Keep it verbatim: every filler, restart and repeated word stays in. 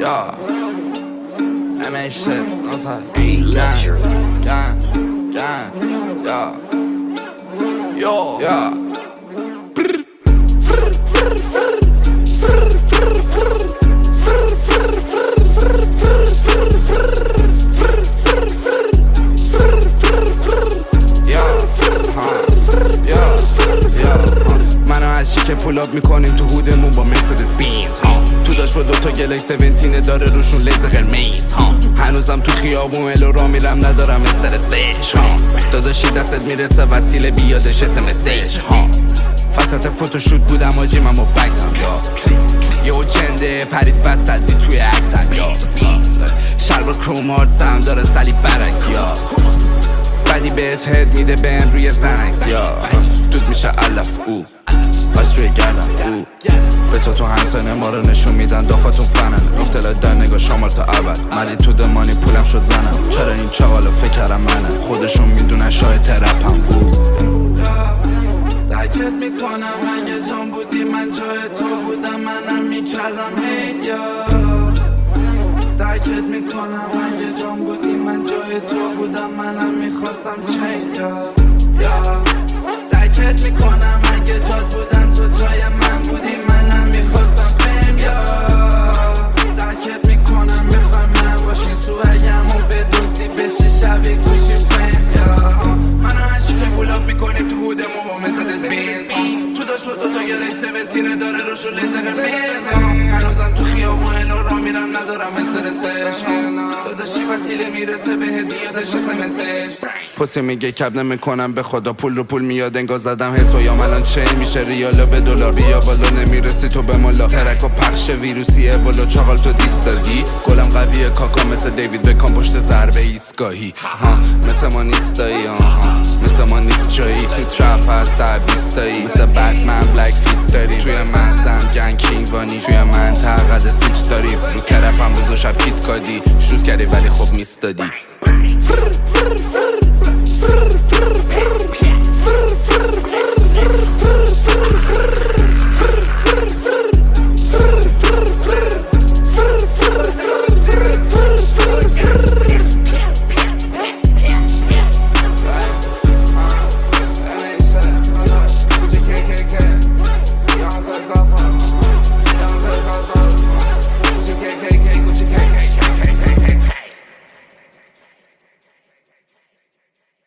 Yeah, I made shit outside. Gang, gang, gang, yeah, yo, yeah. که پولاب میکنیم تو هودمون با مرسدس بینز ها. تو داشت با دوتا گلک سونتینه داره روشون لیز قرمز ها. هنوزم تو خیابون الو را میرم ندارم استرسش ها. داداشی دستت میرسه وسیله بیادش اسمسش ها. فسط فوتوشوت بودم آجی من با بکسم یا یهو جنده پرید وسط دی توی عکسم یا شلوار کروم هارد سم داره صلیب برعکس یا بعدی بهت هد میده بهم روی زنکس یا دود میشه علف او باز روی گردم او به تو تو همسانه ما رو نشون میدن دافتون فنن افتلات در نگاه شمار تا اول ملی تو دمانی پولم شد زنم چرا این چاقالا فکرم منم خودشون میدونن شاید ترپم بود تکت میکنم اگه جان بودی من جای تو بودم منم میکردم هید یا تکت میکنم اگه جان بودی من جای تو بودم منم میخواستم چین یا تکت میکنم اگه جات بودم تو جای من بودی منم میخواستم فیم یا تکت میکنم میخوام من باشین سوگم و به دوستی بشی شبی گوشی فیم یا منو عشق بولاب میکنیم تو هودمون با مرسدس بینز تو داشت با دوتا گلک سونتینه داره روشون لیز قرمز هنوزم تو خیابون الو را میرم ندارم استرسش داداشی وسیله میرسه به هدیاتش اسمسش پسی میگه کب نمیکنم به خدا پول رو پول میاد انگار زدم حسو یا الان چه میشه ریالا به دلار بیا بالا نمیرسی تو به ملا ترک و پخش ویروسیه بالا چاقال تو دیست دادی گلم قویه کاکا مثل دیوید بکام پشت ضربه ایستگاهی ها مثل ما نیستایی آها مثل ما نیست جایی تو ترپ هست در بیستایی مثل بتمن بلک فیت داری توی منزم گنگ کینگ وانی توی من تقد اسنیچ داری رو کرپم بزو شب کیت کادی شروع کردی ولی خب میستادی